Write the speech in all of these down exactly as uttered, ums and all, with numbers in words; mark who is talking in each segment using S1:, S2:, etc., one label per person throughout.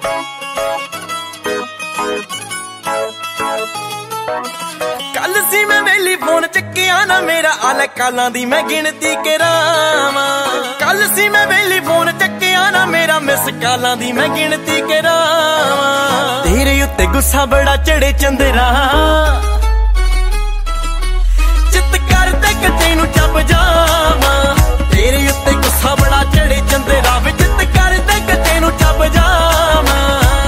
S1: कल सी मैं वेली फोन चक्किया ना मेरा आले कालां दी मैं गिनती करावां। कल सी मैं वेली फोन चक्किया ना मेरा मिस कालां दी मैं गिनती करावां। तेरे उत्ते गुस्सा बड़ा चढ़े चंदरा, चित करदे कि तैनूं चब जावां। तेरे उत्ते गुस्सा बड़ा चढ़े चंदरा, वे चित करदे कि तैनूं चब जावां।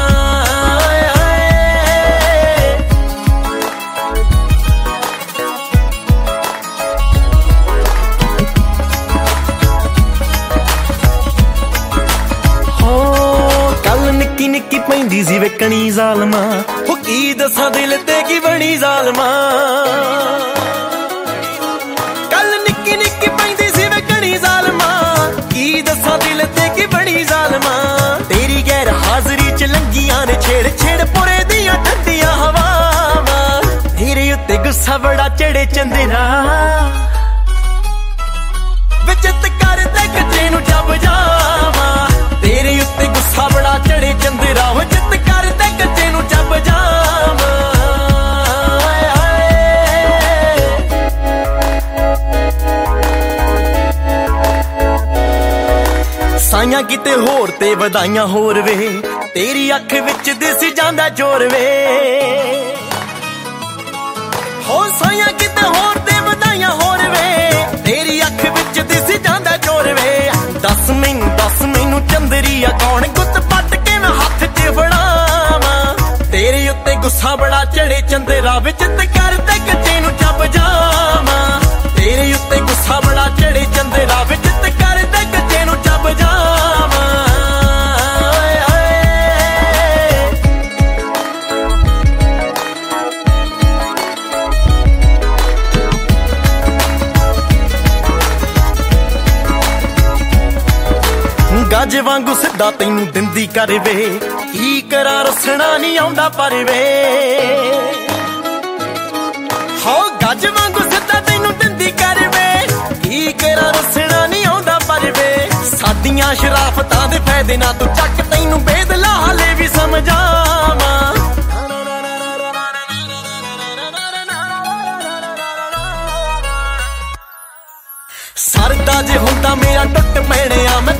S1: निक्की निक्की पैंदी सी वेकनी जालमा, हो की दसा दिल ते की बनी जालमा। कल निक्की निक्की पैंदी सी वेकनी जालमा, की दसा दिल ते की बनी जालमा। तेरी गैर हाजरी च लंगियां ने छेड़ छेड़ पुरे दियां ठंडियां हवावां। तेरे उत्ते गुस्सा बड़ा चढ़े चंदरा, विचित कर दे कि तैनूं जब जावां। तेरे उत्ते गुस्सा बड़ा चढ़े चंदरा, विचित कर दे कि तैनूं जब जावां। साइयां किते होर ते वधाइयां होर वे, तेरी अख विच दिस जांदा जोर वे। हो साइयां किते होर ते वधाइयां होर वे, तेरी अख विच दिस जांदा जोर वे। दस मैनूं दस मैनूं चंदरिया कौन गुੱਤ पट के मैं हथ च फड़ावां। तेरे उत्ते गुस्सा बड़ा चढ़े चंदरा, विचित करदे कि तैनूं जब जावां। तेरे उत्ते गुस्सा बड़ा चढ़े चंदरा, विचित करदे कि तैनूं जब जावां। गज वांगू सिद्धा तैनूं दिंदी कर वे, की करा रसना नहीं आउंदा पर वे। हो गज वांगू सिद्धा तैनूं दिंदी कर वे, की करा रसना नहीं आउंदा पर वे। सादियां शराफतां दे फायदे ना तू चक, तैनूं बेदला हाले भी समझावां। सरदा जे हुंदा मेरा टुट पैणिया, मैं